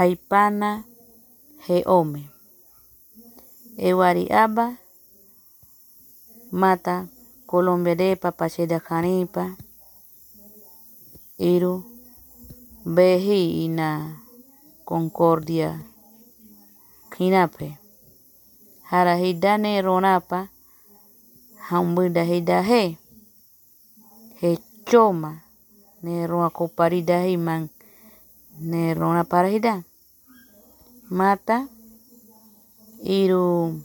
haipana he'ome. Ewari'aba mata Colombia depa paseda kanipa iru behi ina Concordia hinape. Hara hidane ronapa hambuda hidahe he coma ne roa koparida himang ne rona parahida mata iru